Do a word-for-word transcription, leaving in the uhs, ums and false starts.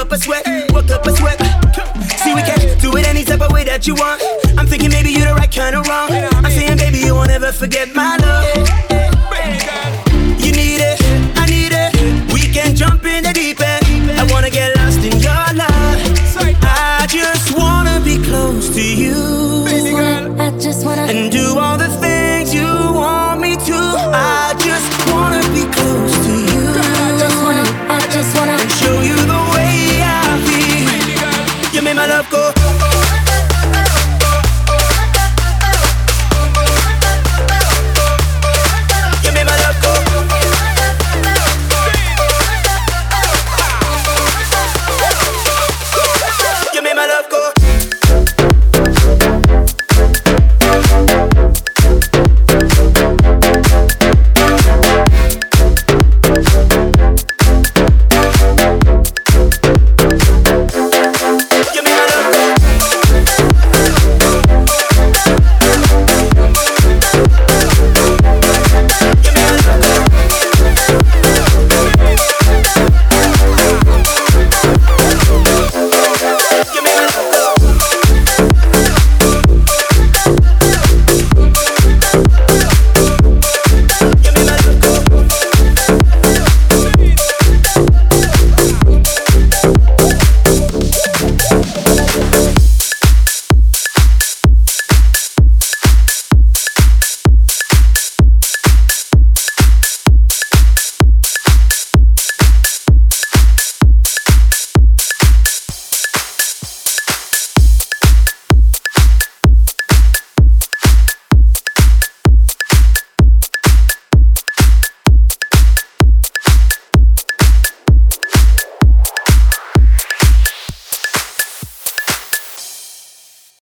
up a sweat, work up a sweat. See, we can do it any type of way that you want. I'm thinking maybe you're the right kind of wrong. I'm saying, baby, you won't ever forget my love. You need it, I need it. We can jump in the deep end. I wanna get lost in your love. I just wanna be close to you. I just wanna and do all the things you want me to. I just wanna be close to you. I just wanna, I just wanna and show you the way I feel. You make my love go. You make my love go. You make my love go. Give me